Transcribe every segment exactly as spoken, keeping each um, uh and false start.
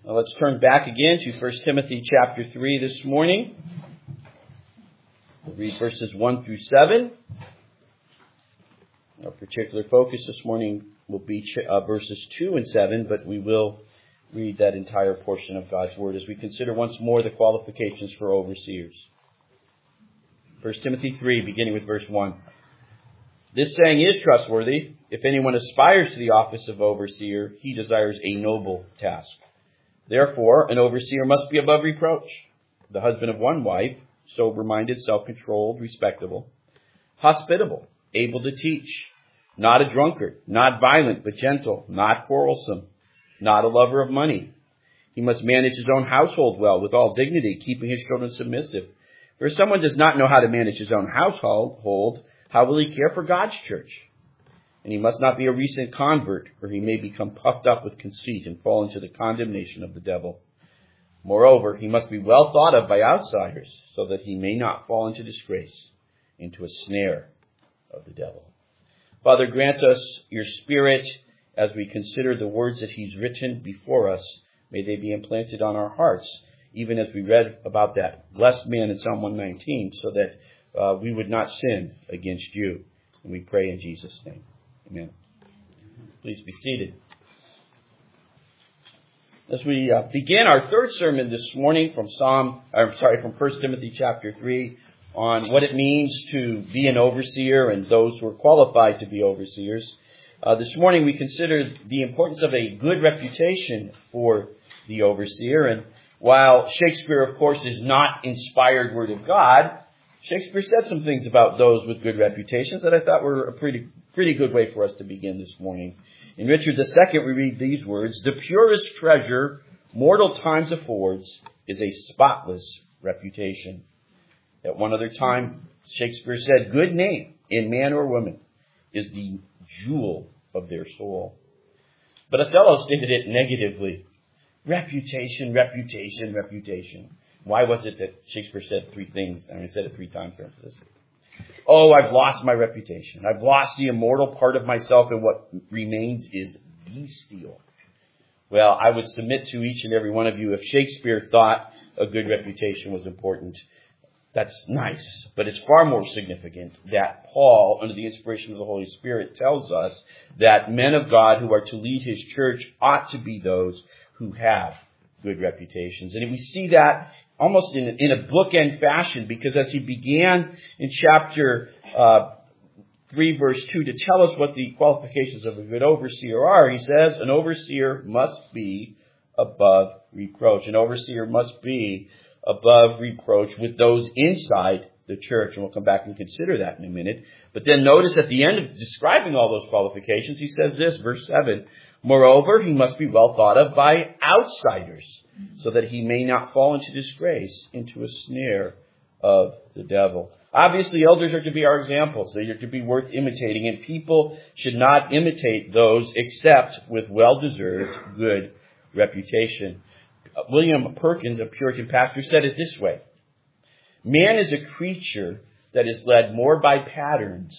Now let's turn back again to First Timothy chapter three this morning. We'll read verses one through seven. Our particular focus this morning will be uh, verses two and seven, but we will read that entire portion of God's Word as we consider once more the qualifications for overseers. First Timothy three, beginning with verse one. This saying is trustworthy. If anyone aspires to the office of overseer, he desires a noble task. Therefore, an overseer must be above reproach, the husband of one wife, sober-minded, self-controlled, respectable, hospitable, able to teach, not a drunkard, not violent, but gentle, not quarrelsome, not a lover of money. He must manage his own household well, with all dignity, keeping his children submissive. For if someone does not know how to manage his own household, how will he care for God's church? And he must not be a recent convert, or he may become puffed up with conceit and fall into the condemnation of the devil. Moreover, he must be well thought of by outsiders, so that he may not fall into disgrace, into a snare of the devil. Father, grant us your Spirit as we consider the words that he's written before us. May they be implanted on our hearts, even as we read about that blessed man in Psalm one nineteen, so that uh, we would not sin against you. And we pray in Jesus' name. Amen. Please be seated. As we uh, begin our third sermon this morning from Psalm, I'm sorry, from First Timothy chapter three, on what it means to be an overseer and those who are qualified to be overseers. Uh, this morning we considered the importance of a good reputation for the overseer. And while Shakespeare, of course, is not inspired word of God, Shakespeare said some things about those with good reputations that I thought were a pretty pretty good way for us to begin this morning. In Richard the Second, we read these words: "The purest treasure mortal times affords is a spotless reputation." At one other time, Shakespeare said, "Good name in man or woman is the jewel of their soul." But Othello stated it negatively. Reputation, reputation, reputation. Why was it that Shakespeare said three things? I mean, he said it three times for emphasis. Oh, I've lost my reputation. I've lost the immortal part of myself, and what remains is bestial. Well, I would submit to each and every one of you, if Shakespeare thought a good reputation was important, that's nice. But it's far more significant that Paul, under the inspiration of the Holy Spirit, tells us that men of God who are to lead his church ought to be those who have good reputations. And we see that almost in, in a bookend fashion, because as he began in chapter uh, three, verse two, to tell us what the qualifications of a good overseer are, he says, an overseer must be above reproach. An overseer must be above reproach with those inside the church. And we'll come back and consider that in a minute. But then notice at the end of describing all those qualifications, he says this, verse seven, "Moreover, he must be well thought of by outsiders, so that he may not fall into disgrace, into a snare of the devil." Obviously, elders are to be our examples. They are to be worth imitating, and people should not imitate those except with well-deserved good reputation. William Perkins, a Puritan pastor, said it this way: "Man is a creature that is led more by patterns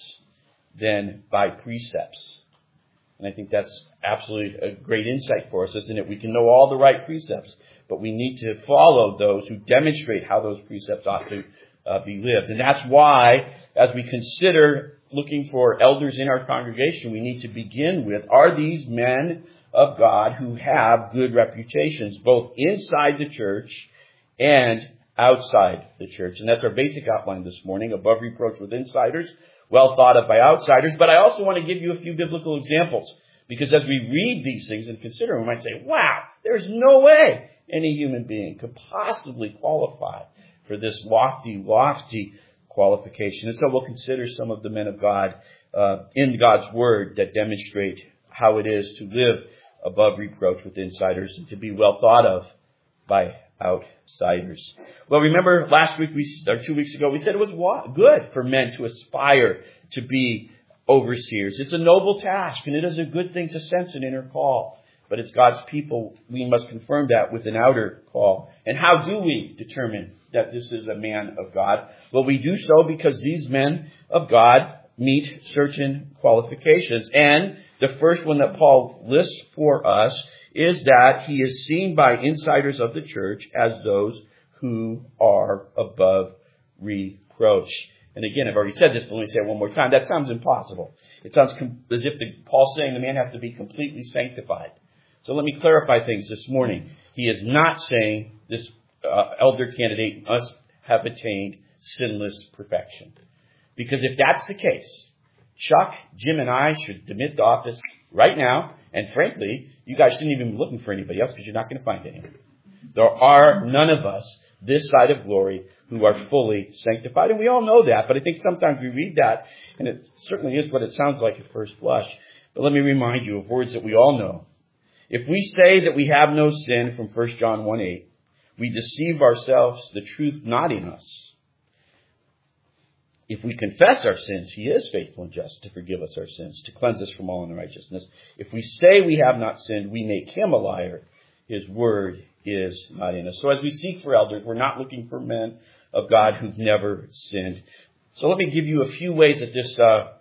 than by precepts." And I think that's absolutely a great insight for us, isn't it? We can know all the right precepts, but we need to follow those who demonstrate how those precepts ought to uh, be lived. And that's why, as we consider looking for elders in our congregation, we need to begin with, are these men of God who have good reputations, both inside the church and outside the church? And that's our basic outline this morning: above reproach with insiders, well thought of by outsiders. But I also want to give you a few biblical examples, because as we read these things and consider them, we might say, wow, there's no way any human being could possibly qualify for this lofty, lofty qualification. And so we'll consider some of the men of God uh, in God's Word that demonstrate how it is to live above reproach with insiders and to be well thought of by outsiders. Well, remember last week, we or two weeks ago, we said it was good for men to aspire to be overseers. It's a noble task, and it is a good thing to sense an inner call. But as God's people, we must confirm that with an outer call. And how do we determine that this is a man of God? Well, we do so because these men of God meet certain qualifications. And the first one that Paul lists for us is that he is seen by insiders of the church as those who are above reproach. And again, I've already said this, but let me say it one more time. That sounds impossible. It sounds com- as if the, Paul's saying the man has to be completely sanctified. So let me clarify things this morning. He is not saying this uh, elder candidate must have attained sinless perfection. Because if that's the case, Chuck, Jim, and I should demit the office right now. And frankly, you guys shouldn't even be looking for anybody else because you're not going to find anyone. There are none of us this side of glory who are fully sanctified. And we all know that, but I think sometimes we read that, and it certainly is what it sounds like at first blush. But let me remind you of words that we all know. If we say that we have no sin, from First John one eight, we deceive ourselves, the truth not in us. If we confess our sins, he is faithful and just to forgive us our sins, to cleanse us from all unrighteousness. If we say we have not sinned, we make him a liar. His word is not in us. So as we seek for elders, we're not looking for men of God who've never sinned. So let me give you a few ways that this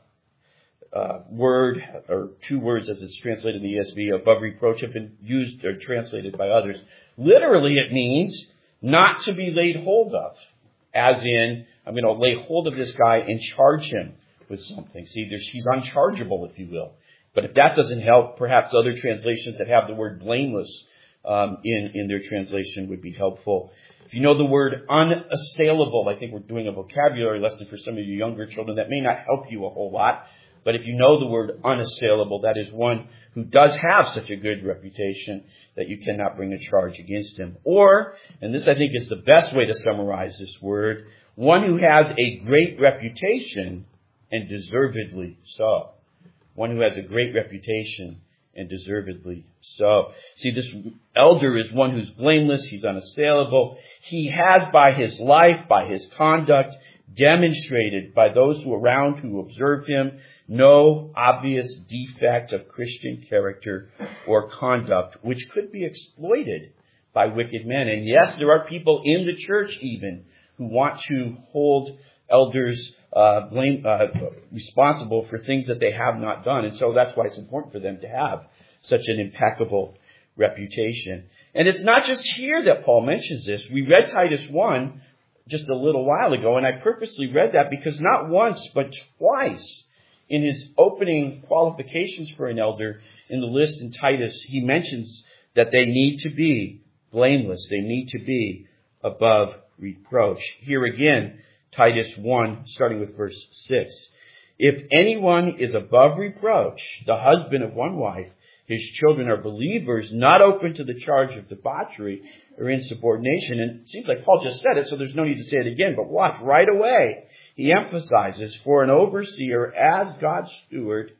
uh, uh, word, or two words as it's translated in the E S V, above reproach, have been used or translated by others. Literally, it means not to be laid hold of, as in, I'm going to lay hold of this guy and charge him with something. See, there's, he's unchargeable, if you will. But if that doesn't help, perhaps other translations that have the word blameless um, in, in their translation would be helpful. If you know the word unassailable, I think we're doing a vocabulary lesson for some of you younger children. That may not help you a whole lot. But if you know the word unassailable, that is one who does have such a good reputation that you cannot bring a charge against him. Or, and this I think is the best way to summarize this word, one who has a great reputation and deservedly so. One who has a great reputation and deservedly so. See, this elder is one who's blameless. He's unassailable. He has, by his life, by his conduct, demonstrated by those who are around who observe him, no obvious defect of Christian character or conduct which could be exploited by wicked men. And yes, there are people in the church even who want to hold elders uh, blame, uh, responsible for things that they have not done. And so that's why it's important for them to have such an impeccable reputation. And it's not just here that Paul mentions this. We read Titus one just a little while ago, and I purposely read that because not once, but twice in his opening qualifications for an elder in the list in Titus, he mentions that they need to be blameless. They need to be above reproach. Here again, Titus one, starting with verse six. If anyone is above reproach, the husband of one wife, his children are believers, not open to the charge of debauchery or insubordination. And it seems like Paul just said it, so there's no need to say it again. But watch, right away, he emphasizes, for an overseer as God's steward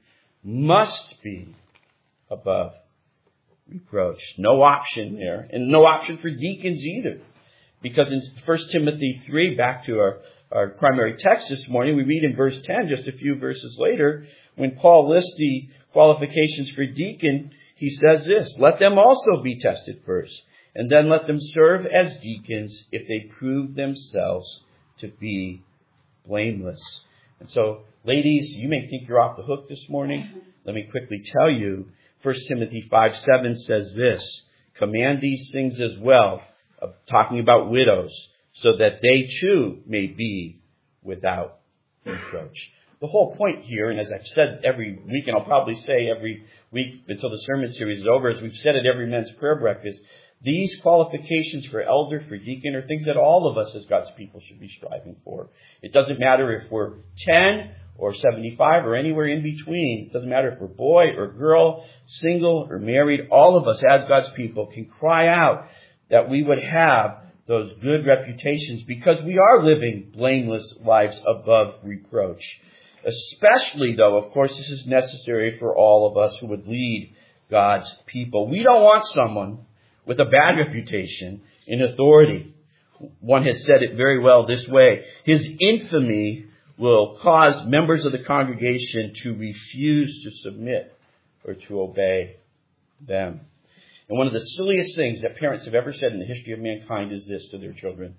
must be above reproach. No option there. And no option for deacons either. Because in First Timothy three, back to our, our primary text this morning, we read in verse ten, just a few verses later, when Paul lists the qualifications for deacon, he says this, let them also be tested first, and then let them serve as deacons if they prove themselves to be blameless. And so, ladies, you may think you're off the hook this morning. Let me quickly tell you, First Timothy five seven says this, command these things as well, of talking about widows, so that they too may be without reproach. The whole point here, and as I've said every week, and I'll probably say every week until the sermon series is over, as we've said at every men's prayer breakfast, these qualifications for elder, for deacon, are things that all of us as God's people should be striving for. It doesn't matter if we're ten or seventy-five or anywhere in between. It doesn't matter if we're boy or girl, single or married. All of us as God's people can cry out that we would have those good reputations because we are living blameless lives above reproach. Especially, though, of course, this is necessary for all of us who would lead God's people. We don't want someone with a bad reputation in authority. One has said it very well this way. His infamy will cause members of the congregation to refuse to submit or to obey them. And one of the silliest things that parents have ever said in the history of mankind is this to their children.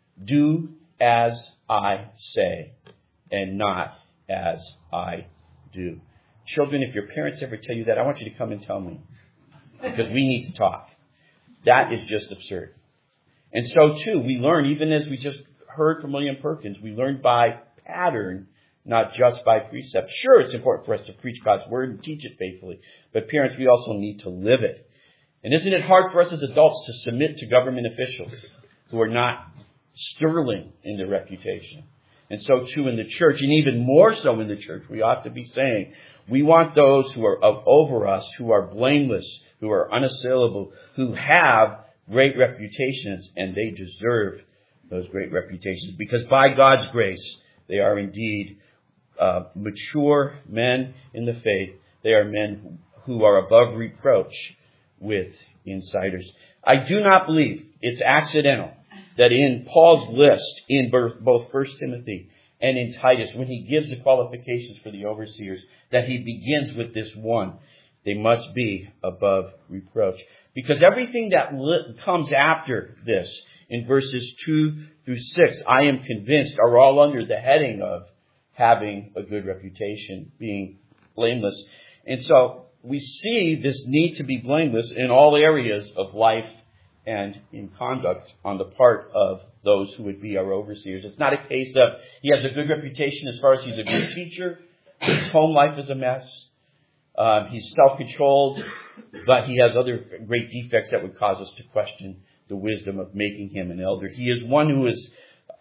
Do as I say and not as I do. Children, if your parents ever tell you that, I want you to come and tell me. because we need to talk. That is just absurd. And so, too, we learn, even as we just heard from William Perkins, we learn by pattern, not just by precept. Sure, it's important for us to preach God's word and teach it faithfully. But parents, we also need to live it. And isn't it hard for us as adults to submit to government officials who are not sterling in their reputation? And so, too, in the church, and even more so in the church, we ought to be saying, we want those who are over us, who are blameless, who are unassailable, who have great reputations, and they deserve those great reputations. Because by God's grace, they are indeed uh, mature men in the faith. They are men who are above reproach with insiders. I do not believe it's accidental that in Paul's list, in both First Timothy and in Titus, when he gives the qualifications for the overseers, that he begins with this one. They must be above reproach. Because everything that comes after this, in verses two through six, I am convinced are all under the heading of having a good reputation, being blameless. And so we see this need to be blameless in all areas of life and in conduct on the part of those who would be our overseers. It's not a case of he has a good reputation as far as he's a good teacher, his home life is a mess, um, he's self-controlled, but he has other great defects that would cause us to question the wisdom of making him an elder. He is one who is,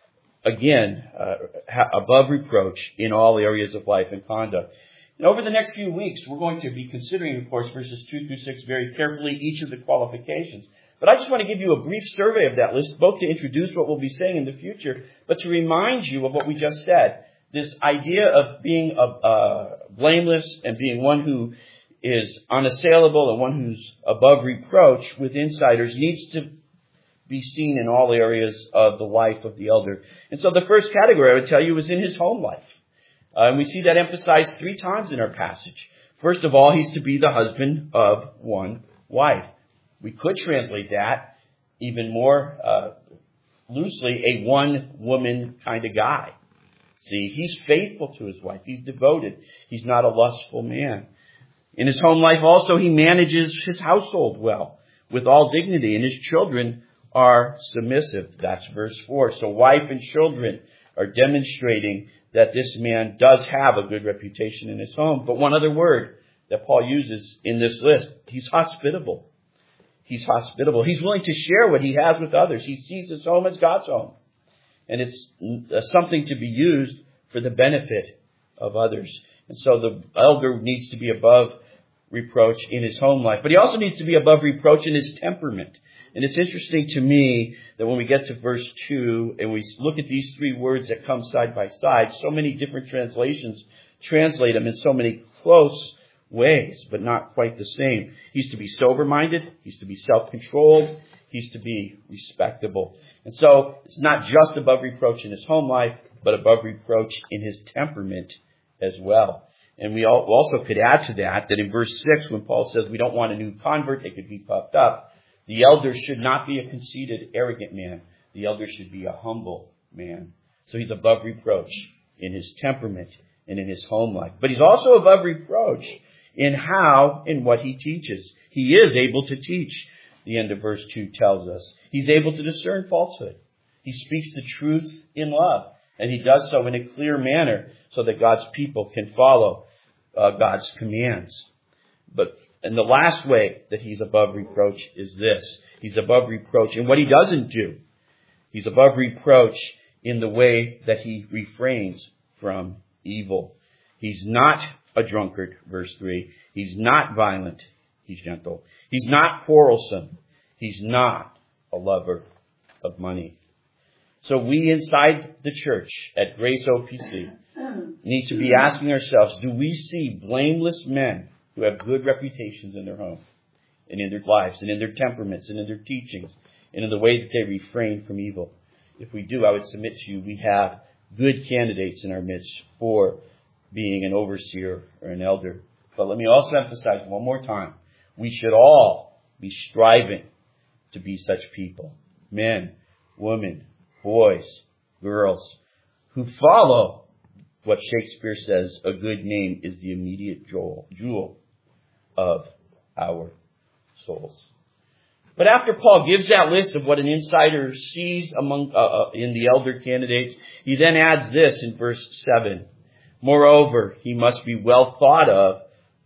again, uh, above reproach in all areas of life and conduct. And over the next few weeks, we're going to be considering, of course, verses two through six very carefully, each of the qualifications. But I just want to give you a brief survey of that list, both to introduce what we'll be saying in the future, but to remind you of what we just said. This idea of being uh, blameless and being one who is unassailable and one who's above reproach with insiders needs to be seen in all areas of the life of the elder. And so the first category I would tell you is in his home life. Uh, and we see that emphasized three times in our passage. First of all, he's to be the husband of one wife. We could translate that even more uh, loosely, a one-woman kind of guy. See, he's faithful to his wife. He's devoted. He's not a lustful man. In his home life also, he manages his household well, with all dignity, and his children are submissive. That's verse four. So wife and children are demonstrating that this man does have a good reputation in his home. But one other word that Paul uses in this list, he's hospitable. He's hospitable. He's willing to share what he has with others. He sees his home as God's home. And it's something to be used for the benefit of others. And so the elder needs to be above reproach in his home life. But he also needs to be above reproach in his temperament. And it's interesting to me that when we get to verse two and we look at these three words that come side by side, so many different translations translate them in so many close ways, but not quite the same. He's to be sober-minded. He's to be self-controlled. He's to be respectable. And so it's not just above reproach in his home life, but above reproach in his temperament as well. And we also could add to that, that in verse six, when Paul says we don't want a new convert, they could be puffed up, the elder should not be a conceited, arrogant man. The elder should be a humble man. So he's above reproach in his temperament and in his home life. But he's also above reproach in how and what he teaches. He is able to teach, the end of verse two tells us. He's able to discern falsehood. He speaks the truth in love. And he does so in a clear manner so that God's people can follow uh, God's commands. But and the last way that he's above reproach is this. He's above reproach in what he doesn't do. He's above reproach in the way that he refrains from evil. He's not a drunkard, verse three. He's not violent. He's gentle. He's not quarrelsome. He's not a lover of money. So we inside the church at Grace O P C need to be asking ourselves, do we see blameless men who have good reputations in their home and in their lives and in their temperaments and in their teachings and in the way that they refrain from evil? If we do, I would submit to you, we have good candidates in our midst for being an overseer or an elder. But let me also emphasize one more time, we should all be striving to be such people. Men, women, boys, girls, who follow what Shakespeare says, a good name is the immediate jewel of our souls. But after Paul gives that list of what an insider sees among uh, uh, in the elder candidates, he then adds this in verse seven. Moreover, he must be well thought of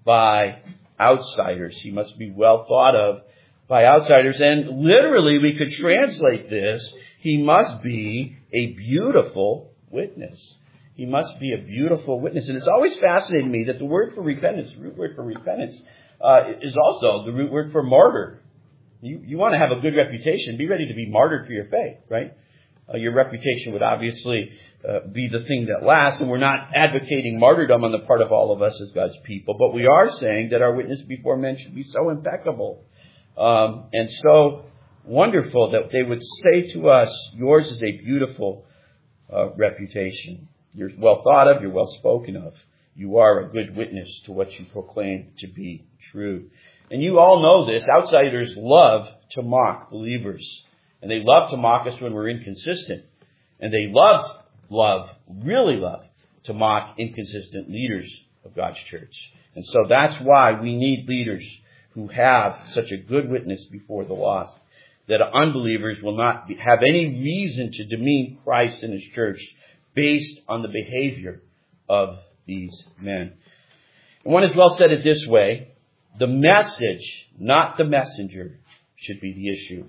by outsiders. He must be well thought of by outsiders. And literally, we could translate this, he must be a beautiful witness. He must be a beautiful witness. And it's always fascinated me that the word for repentance, the root word for repentance, uh, is also the root word for martyr. You, you want to have a good reputation, be ready to be martyred for your faith, right? Uh, your reputation would obviously uh, be the thing that lasts, and we're not advocating martyrdom on the part of all of us as God's people, but we are saying that our witness before men should be so impeccable um, and so wonderful that they would say to us, yours is a beautiful uh, reputation. You're well thought of, you're well spoken of. You are a good witness to what you proclaim to be true. And you all know this. Outsiders love to mock believers. And they love to mock us when we're inconsistent. And they love, love, really love to mock inconsistent leaders of God's church. And so that's why we need leaders who have such a good witness before the lost, that unbelievers will not be, have any reason to demean Christ and His church based on the behavior of these men. And one has well said it this way: the message, not the messenger, should be the issue.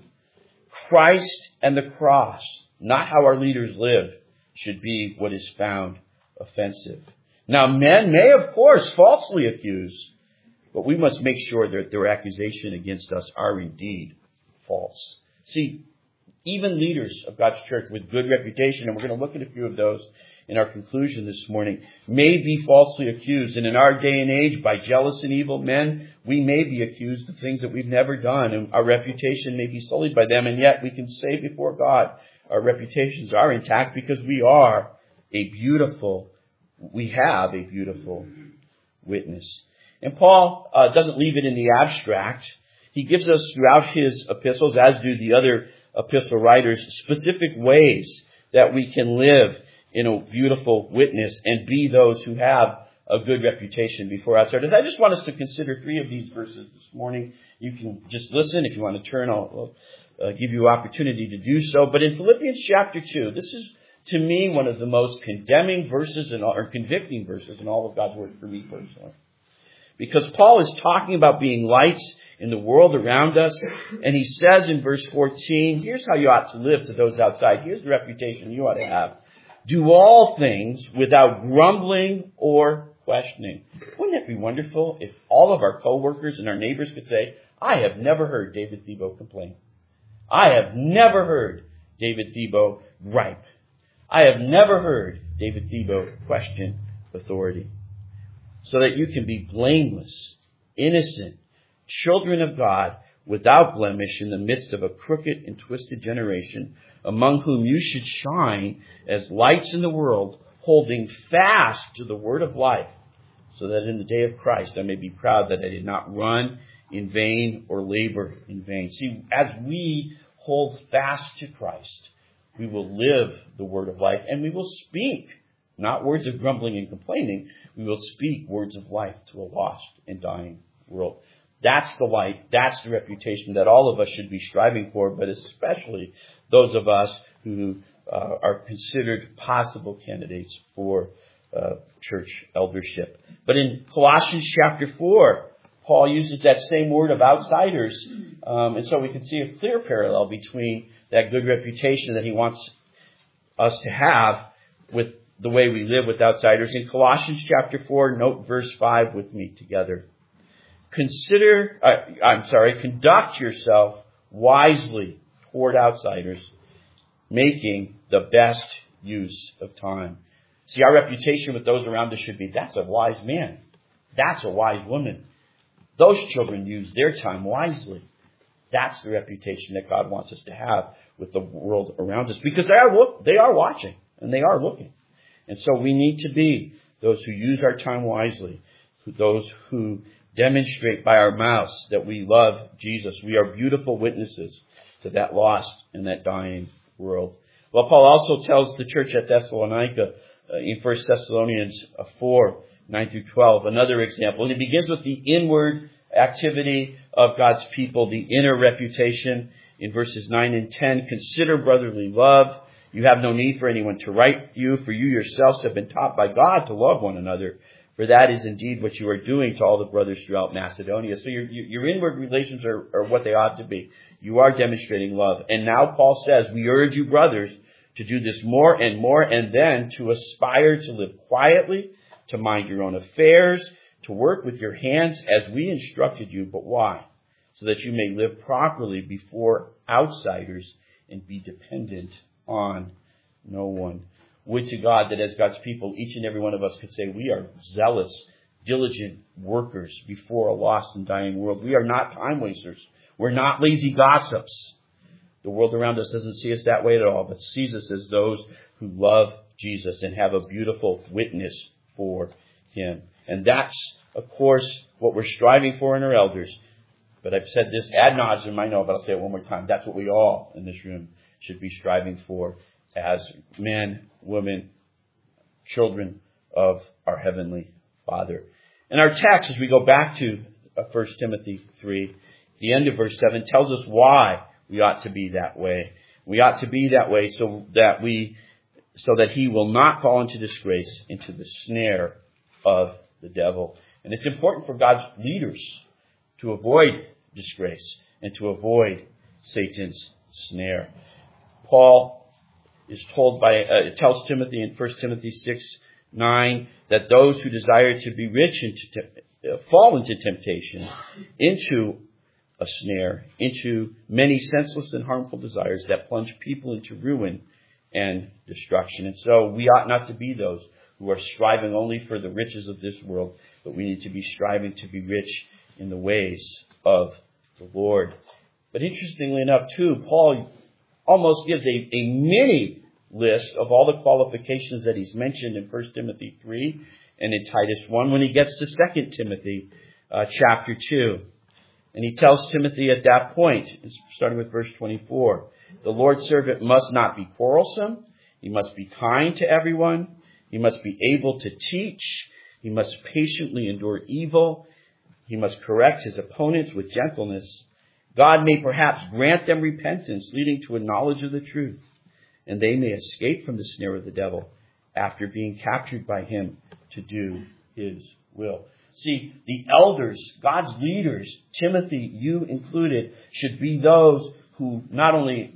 Christ and the cross, not how our leaders live, should be what is found offensive. Now, men may, of course, falsely accuse, but we must make sure that their accusation against us are indeed false. See, even leaders of God's church with good reputation, and we're going to look at a few of those in our conclusion this morning, may be falsely accused. And in our day and age, by jealous and evil men, we may be accused of things that we've never done, and our reputation may be sullied by them. And yet we can say before God, our reputations are intact because we are a beautiful, we have a beautiful witness. And Paul uh, doesn't leave it in the abstract. He gives us throughout his epistles, as do the other epistle writers, specific ways that we can live in a beautiful witness and be those who have a good reputation before outsiders. I just want us to consider three of these verses this morning. You can just listen. If you want to turn, I'll, I'll uh, give you opportunity to do so. But in Philippians chapter two, this is, to me, one of the most condemning verses in all, or convicting verses in all of God's Word for me personally. Because Paul is talking about being lights in the world around us. And he says in verse fourteen, here's how you ought to live to those outside. Here's the reputation you ought to have. Do all things without grumbling or questioning. Wouldn't it be wonderful if all of our coworkers and our neighbors could say, I have never heard David Thibault complain. I have never heard David Thibault gripe. I have never heard David Thibault question authority. So that you can be blameless, innocent, children of God, without blemish in the midst of a crooked and twisted generation, among whom you should shine as lights in the world, holding fast to the word of life, so that in the day of Christ I may be proud that I did not run in vain or labor in vain. See, as we hold fast to Christ, we will live the word of life, and we will speak, not words of grumbling and complaining, we will speak words of life to a lost and dying world. That's the light, that's the reputation that all of us should be striving for, but especially those of us who uh, are considered possible candidates for uh, church eldership. But in Colossians chapter four, Paul uses that same word of outsiders, um, and so we can see a clear parallel between that good reputation that he wants us to have with the way we live with outsiders. In Colossians chapter four, note verse five with me together. Consider, uh, I'm sorry, conduct yourself wisely toward outsiders, making the best use of time. See, our reputation with those around us should be, that's a wise man. That's a wise woman. Those children use their time wisely. That's the reputation that God wants us to have with the world around us, because they are look, they are watching and they are looking. And so we need to be those who use our time wisely, those who demonstrate by our mouths that we love Jesus. We are beautiful witnesses to that lost and that dying world. Well, Paul also tells the church at Thessalonica uh, in First Thessalonians four, nine through twelve, another example. And it begins with the inward activity of God's people, the inner reputation in verses nine and ten. Consider brotherly love. You have no need for anyone to write you, for you yourselves have been taught by God to love one another. For that is indeed what you are doing to all the brothers throughout Macedonia. So your, your inward relations are, are what they ought to be. You are demonstrating love. And now Paul says, we urge you, brothers, to do this more and more, and then to aspire to live quietly, to mind your own affairs, to work with your hands as we instructed you. But why? So that you may live properly before outsiders and be dependent on no one. Would to God that as God's people, each and every one of us could say we are zealous, diligent workers before a lost and dying world. We are not time wasters. We're not lazy gossips. The world around us doesn't see us that way at all, but sees us as those who love Jesus and have a beautiful witness for Him. And that's, of course, what we're striving for in our elders. But I've said this ad nauseum, I know, but I'll say it one more time. That's what we all in this room should be striving for as men, women, children of our Heavenly Father. And our text, as we go back to First Timothy three, the end of verse seven, tells us why we ought to be that way. We ought to be that way so that we, so that he will not fall into disgrace, into the snare of the devil. And it's important for God's leaders to avoid disgrace and to avoid Satan's snare. Paul is told by, uh, tells Timothy in First Timothy six nine that those who desire to be rich and to, uh, fall into temptation, into a snare, into many senseless and harmful desires that plunge people into ruin and destruction. And so we ought not to be those who are striving only for the riches of this world, but we need to be striving to be rich in the ways of the Lord. But interestingly enough, too, Paul almost gives a, a mini list of all the qualifications that he's mentioned in First Timothy three and in Titus one when he gets to Second Timothy uh, chapter two. And he tells Timothy at that point, starting with verse twenty-four, the Lord's servant must not be quarrelsome. He must be kind to everyone. He must be able to teach. He must patiently endure evil. He must correct his opponents with gentleness. God may perhaps grant them repentance, leading to a knowledge of the truth, and they may escape from the snare of the devil after being captured by him to do his will. See, the elders, God's leaders, Timothy, you included, should be those who not only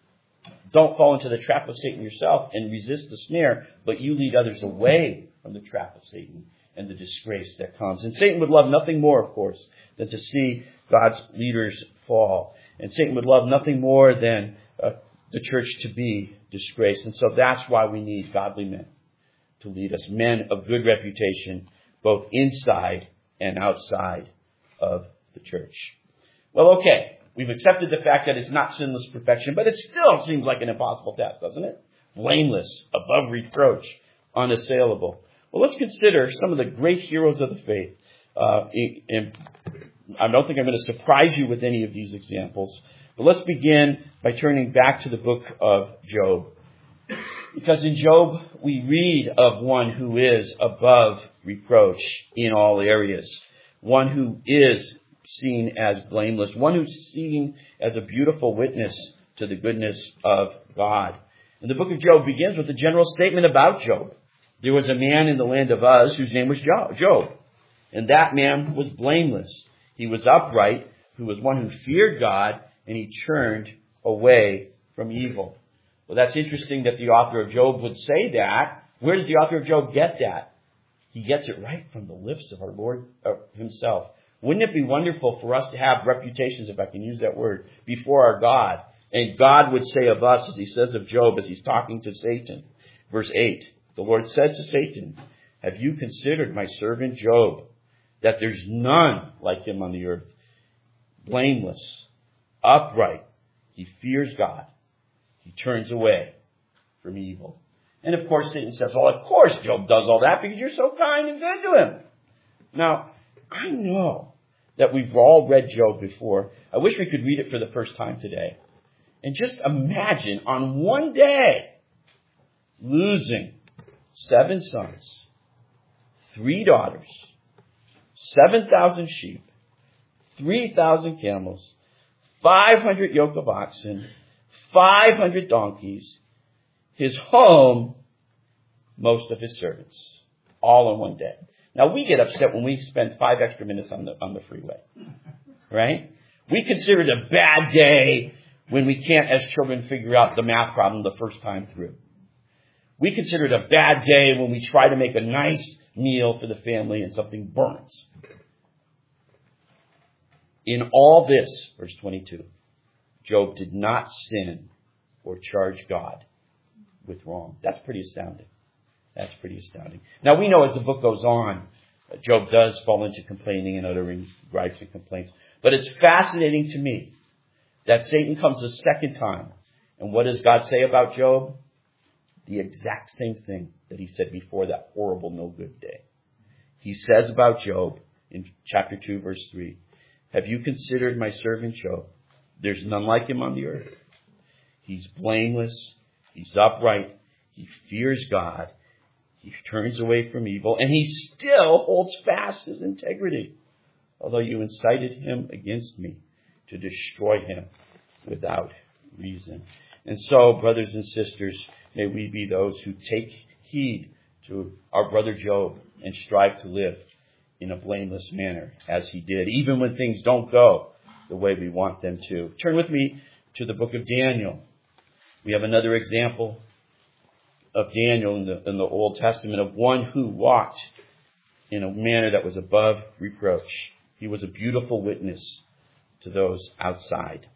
don't fall into the trap of Satan yourself and resist the snare, but you lead others away from the trap of Satan and the disgrace that comes. And Satan would love nothing more, of course, than to see God's leaders fall. And Satan would love nothing more than uh, the church to be disgraced. And so that's why we need godly men to lead us, men of good reputation, both inside and outside of the church. Well, okay, we've accepted the fact that it's not sinless perfection, but it still seems like an impossible task, doesn't it? Blameless, above reproach, unassailable. Well, let's consider some of the great heroes of the faith. Uh, and I don't think I'm going to surprise you with any of these examples. But let's begin by turning back to the book of Job. Because in Job, we read of one who is above reproach in all areas. One who is seen as blameless. One who's seen as a beautiful witness to the goodness of God. And the book of Job begins with a general statement about Job. There was a man in the land of Uz whose name was Job. And that man was blameless. He was upright, who was one who feared God, and he turned away from evil. Well, that's interesting that the author of Job would say that. Where does the author of Job get that? He gets it right from the lips of our Lord uh, himself. Wouldn't it be wonderful for us to have reputations, if I can use that word, before our God? And God would say of us, as he says of Job, as he's talking to Satan. Verse eight, the Lord said to Satan, have you considered my servant Job, that there's none like him on the earth, blameless, upright, he fears God, he turns away from evil. And of course Satan says, well, of course Job does all that because you're so kind and good to him. Now, I know that we've all read Job before. I wish we could read it for the first time today. And just imagine on one day losing seven sons, three daughters, seven thousand sheep, three thousand camels, five hundred yoke of oxen, five hundred donkeys, his home, most of his servants, all in one day. Now, we get upset when we spend five extra minutes on the on the freeway, right? We consider it a bad day when we can't, as children, figure out the math problem the first time through. We consider it a bad day when we try to make a nice meal for the family and something burns. In all this, verse twenty-two, Job did not sin or charge God with wrong. That's pretty astounding. That's pretty astounding. Now, we know as the book goes on, Job does fall into complaining and uttering gripes and complaints. But it's fascinating to me that Satan comes a second time. And what does God say about Job? The exact same thing that he said before that horrible no good day. He says about Job in chapter two, verse three, have you considered my servant Job? There's none like him on the earth. He's blameless. He's upright. He fears God. He turns away from evil. And he still holds fast his integrity. Although you incited him against me to destroy him without reason. And so, brothers and sisters, may we be those who take heed to our brother Job and strive to live in a blameless manner as he did, even when things don't go the way we want them to. Turn with me to the book of Daniel. We have another example of Daniel in the, in the Old Testament, of one who walked in a manner that was above reproach. He was a beautiful witness to those outside.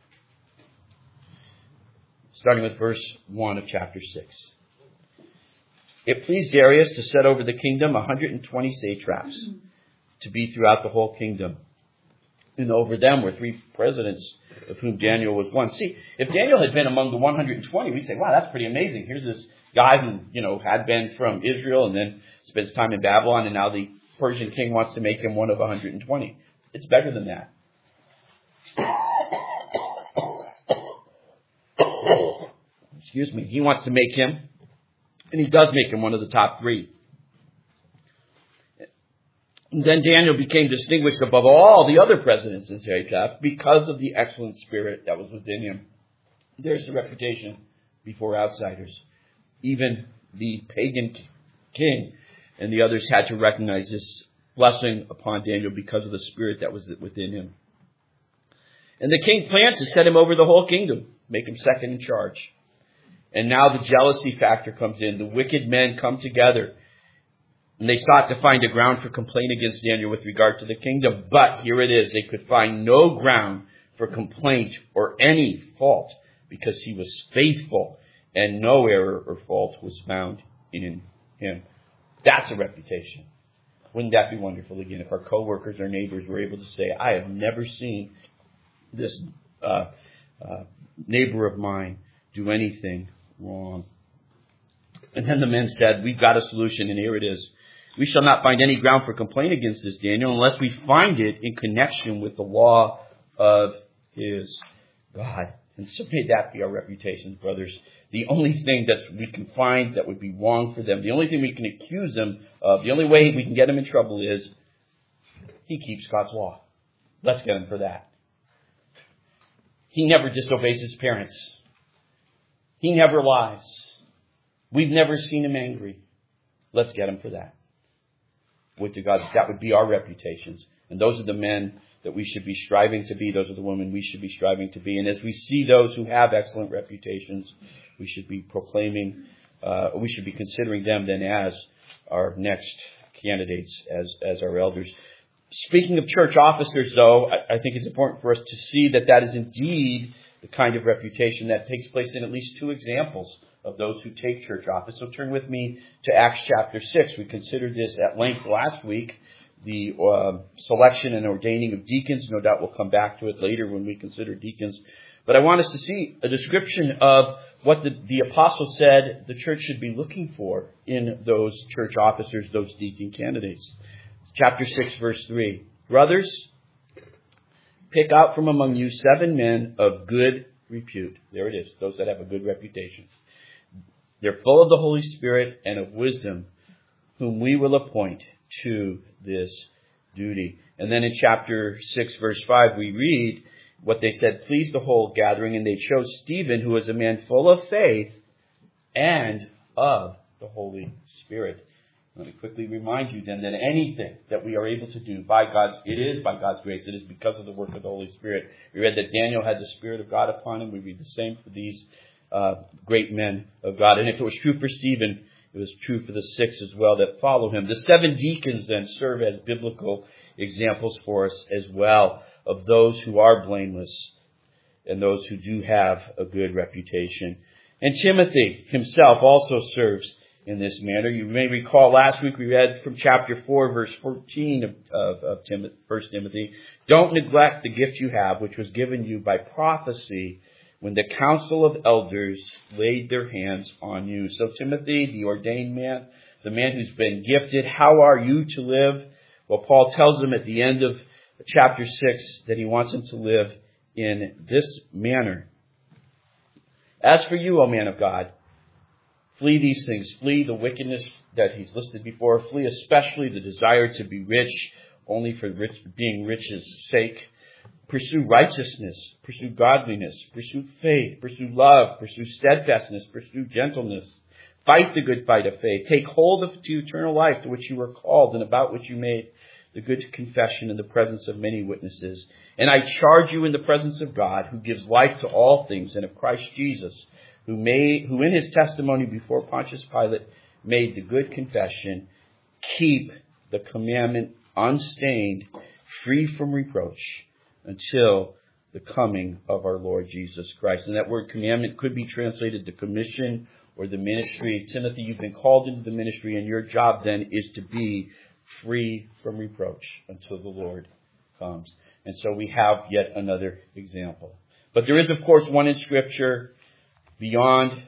Starting with verse one of chapter six. It pleased Darius to set over the kingdom one hundred twenty satraps to be throughout the whole kingdom. And over them were three presidents, of whom Daniel was one. See, if Daniel had been among the one hundred twenty, we'd say, wow, that's pretty amazing. Here's this guy who, you know, had been from Israel and then spends time in Babylon, and now the Persian king wants to make him one of one hundred twenty. It's better than that. Excuse me. He wants to make him, and he does make him one of the top three. And then Daniel became distinguished above all the other presidents in satraps because of the excellent spirit that was within him. There's the reputation before outsiders. Even the pagan king and the others had to recognize this blessing upon Daniel because of the spirit that was within him. And the king planned to set him over the whole kingdom, make him second in charge. And now the jealousy factor comes in. The wicked men come together, and they sought to find a ground for complaint against Daniel with regard to the kingdom. But here it is. They could find no ground for complaint or any fault because he was faithful and no error or fault was found in him. That's a reputation. Wouldn't that be wonderful, again, if our coworkers or neighbors were able to say, I have never seen this uh, uh, neighbor of mine do anything wrong. And then the men said, we've got a solution, and here it is. We shall not find any ground for complaint against this Daniel unless we find it in connection with the law of his God. And so may that be our reputation, brothers. The only thing that we can find that would be wrong for them, the only thing we can accuse them of, the only way we can get them in trouble is he keeps God's law. Let's get him for that. He never disobeys his parents. He never lies. We've never seen him angry. Let's get him for that. Would to God that would be our reputations. And those are the men that we should be striving to be. Those are the women we should be striving to be. And as we see those who have excellent reputations, we should be proclaiming, uh, we should be considering them then as our next candidates, as, as our elders. Speaking of church officers, though, I, I think it's important for us to see that that is indeed the kind of reputation that takes place in at least two examples of those who take church office. So turn with me to Acts chapter six. We considered this at length last week, the uh, selection and ordaining of deacons. No doubt we'll come back to it later when we consider deacons. But I want us to see a description of what the, the apostle said the church should be looking for in those church officers, those deacon candidates. Chapter six, verse three. Brothers, pick out from among you seven men of good repute. There it is, those that have a good reputation. They're full of the Holy Spirit and of wisdom, whom we will appoint to this duty. And then in chapter six, verse five, we read what they said pleased the whole gathering, and they chose Stephen, who was a man full of faith and of the Holy Spirit. Let me quickly remind you then that anything that we are able to do by God's, it is by God's grace. It is because of the work of the Holy Spirit. We read that Daniel had the Spirit of God upon him. We read the same for these uh, great men of God. And if it was true for Stephen, it was true for the six as well that follow him. The seven deacons then serve as biblical examples for us as well of those who are blameless and those who do have a good reputation. And Timothy himself also serves in this manner. You may recall last week we read from chapter four, verse fourteen of, of, of Tim, First Timothy. Don't neglect the gift you have, which was given you by prophecy when the council of elders laid their hands on you. So Timothy, the ordained man, the man who's been gifted, how are you to live? Well, Paul tells him at the end of chapter six that he wants him to live in this manner. As for you, O man of God, flee these things. Flee the wickedness that he's listed before. Flee especially the desire to be rich only for rich, being rich's sake. Pursue righteousness. Pursue godliness. Pursue faith. Pursue love. Pursue steadfastness. Pursue gentleness. Fight the good fight of faith. Take hold of to eternal life to which you were called and about which you made the good confession in the presence of many witnesses. And I charge you in the presence of God, who gives life to all things, and of Christ Jesus, who made, who in his testimony before Pontius Pilate made the good confession, keep the commandment unstained, free from reproach, until the coming of our Lord Jesus Christ. And that word commandment could be translated the commission or the ministry. Timothy, you've been called into the ministry, and your job then is to be free from reproach until the Lord comes. And so we have yet another example. But there is, of course, one in Scripture beyond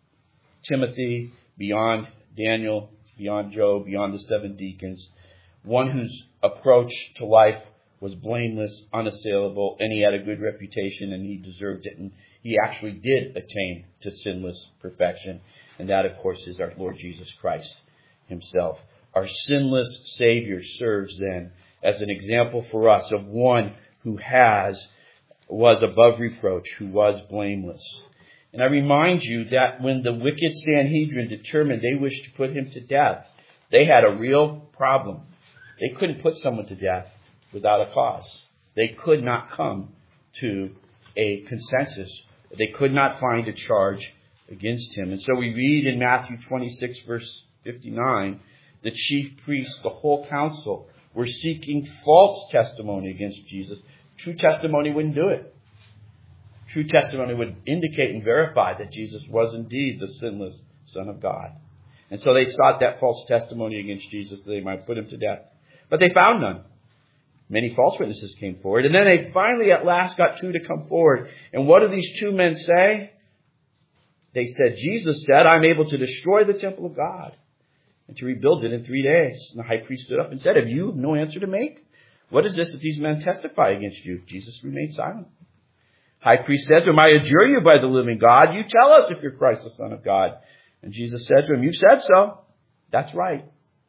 Timothy, beyond Daniel, beyond Job, beyond the seven deacons, one whose approach to life was blameless, unassailable, and he had a good reputation, and he deserved it, and he actually did attain to sinless perfection. And that, of course, is our Lord Jesus Christ himself. Our sinless Savior serves then as an example for us of one who has, was above reproach, who was blameless. And I remind you that when the wicked Sanhedrin determined they wished to put him to death, they had a real problem. They couldn't put someone to death without a cause. They could not come to a consensus. They could not find a charge against him. And so we read in Matthew twenty-six, verse fifty-nine, the chief priests, the whole council, were seeking false testimony against Jesus. True testimony wouldn't do it. True testimony would indicate and verify that Jesus was indeed the sinless Son of God. And so they sought that false testimony against Jesus that they might put him to death. But they found none. Many false witnesses came forward. And then they finally at last got two to come forward. And what do these two men say? They said, Jesus said, I'm able to destroy the temple of God and to rebuild it in three days. And the high priest stood up and said, have you no answer to make? What is this that these men testify against you? Jesus remained silent. High priest said to him, I adjure you by the living God, you tell us if you're Christ, the Son of God. And Jesus said to him, you said so. That's right.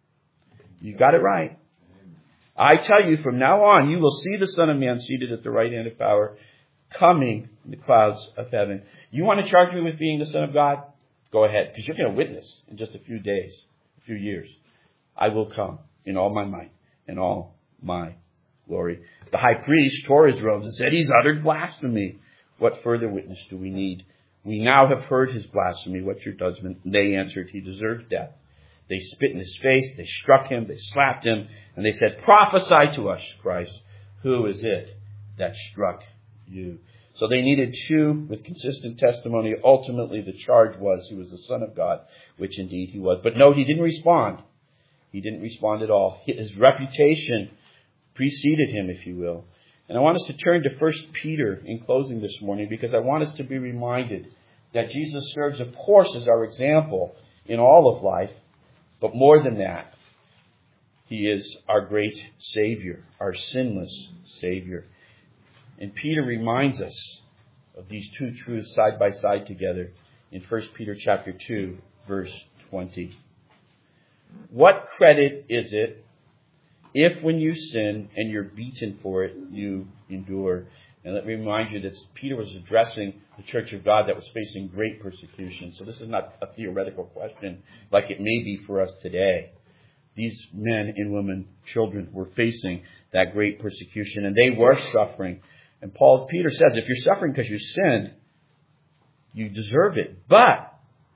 You got it right. I tell you, from now on, you will see the Son of Man seated at the right hand of power, coming in the clouds of heaven. You want to charge me with being the Son of God? Go ahead, because you're going to witness in just a few days, a few years. I will come in all my might and all my glory. The high priest tore his robes and said, he's uttered blasphemy. What further witness do we need? We now have heard his blasphemy. What's your judgment? And they answered, he deserves death. They spit in his face, they struck him, they slapped him, and they said, prophesy to us, Christ. Who is it that struck you? So they needed two with consistent testimony. Ultimately, the charge was he was the Son of God, which indeed he was. But no, he didn't respond. He didn't respond at all. His reputation preceded him, if you will. And I want us to turn to First Peter in closing this morning, because I want us to be reminded that Jesus serves, of course, as our example in all of life. But more than that, he is our great Savior, our sinless Savior. And Peter reminds us of these two truths side by side together in First Peter chapter two, verse twenty. What credit is it If when you sin and you're beaten for it, you endure. And let me remind you that Peter was addressing the church of God that was facing great persecution. So this is not a theoretical question like it may be for us today. These men and women, children, were facing that great persecution, and they were suffering. And Paul, Peter says, if you're suffering because you sinned, you deserve it. But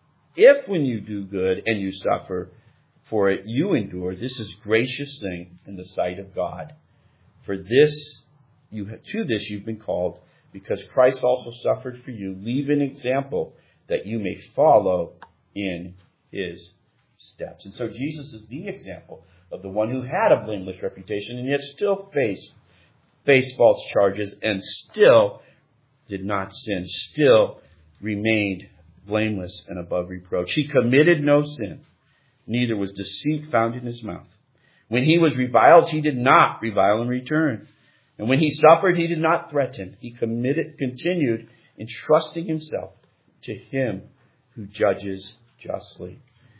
if when you do good and you suffer for it, you endure, this is gracious thing in the sight of God. For this, you to this you've been called, because Christ also suffered for you. Leave an example that you may follow in his steps. And so Jesus is the example of the one who had a blameless reputation and yet still faced, faced false charges and still did not sin, still remained blameless and above reproach. He committed no sin, neither was deceit found in his mouth. When he was reviled, he did not revile in return. And when he suffered, he did not threaten. He committed, continued entrusting himself to him who judges justly.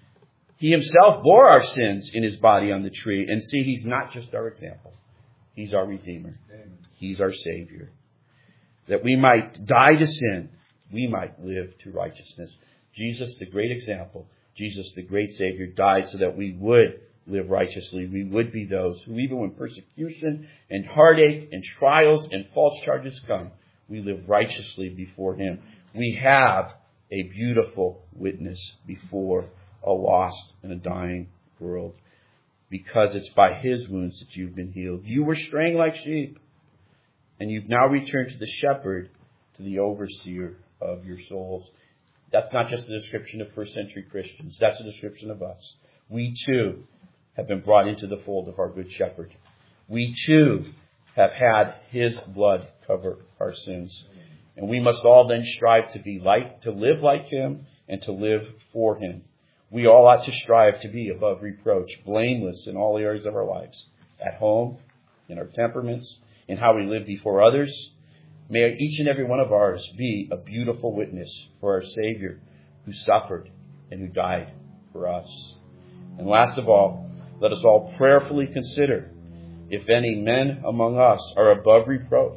He himself bore our sins in his body on the tree. And see, he's not just our example. He's our Redeemer. Amen. He's our Savior. That we might die to sin, we might live to righteousness. Jesus, the great example, Jesus, the great Savior, died so that we would live righteously. We would be those who, even when persecution and heartache and trials and false charges come, we live righteously before him. We have a beautiful witness before a lost and a dying world, because it's by his wounds that you've been healed. You were straying like sheep, and you've now returned to the shepherd, to the overseer of your souls. That's not just a description of first century Christians. That's a description of us. We too have been brought into the fold of our good shepherd. We too have had his blood cover our sins. And we must all then strive to be like, to live like him and to live for him. We all ought to strive to be above reproach, blameless in all areas of our lives, at home, in our temperaments, in how we live before others. May each and every one of ours be a beautiful witness for our Savior who suffered and who died for us. And last of all, let us all prayerfully consider if any men among us are above reproach,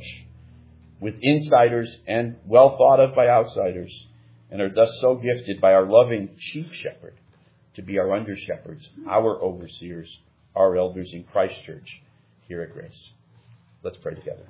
with insiders and well thought of by outsiders, and are thus so gifted by our loving chief shepherd to be our under shepherds, our overseers, our elders in Christ Church here at Grace. Let's pray together.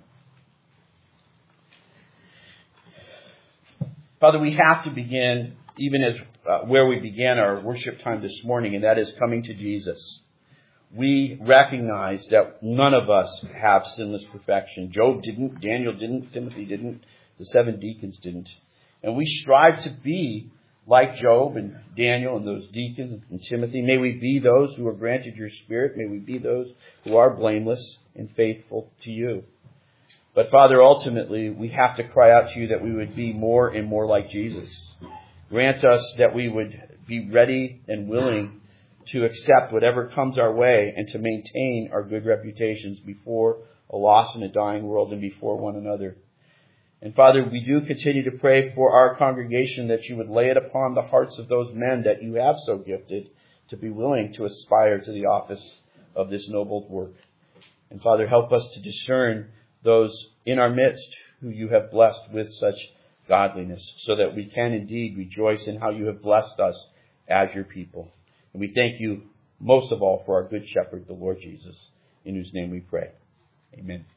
Father, we have to begin even as uh, where we began our worship time this morning, and that is coming to Jesus. We recognize that none of us have sinless perfection. Job didn't, Daniel didn't, Timothy didn't, the seven deacons didn't. And we strive to be like Job and Daniel and those deacons and Timothy. May we be those who are granted your Spirit. May we be those who are blameless and faithful to you. But Father, ultimately, we have to cry out to you that we would be more and more like Jesus. Grant us that we would be ready and willing to accept whatever comes our way and to maintain our good reputations before a lost and a dying world and before one another. And Father, we do continue to pray for our congregation that you would lay it upon the hearts of those men that you have so gifted to be willing to aspire to the office of this noble work. And Father, help us to discern those in our midst who you have blessed with such godliness, so that we can indeed rejoice in how you have blessed us as your people. And we thank you most of all for our good shepherd, the Lord Jesus, in whose name we pray. Amen.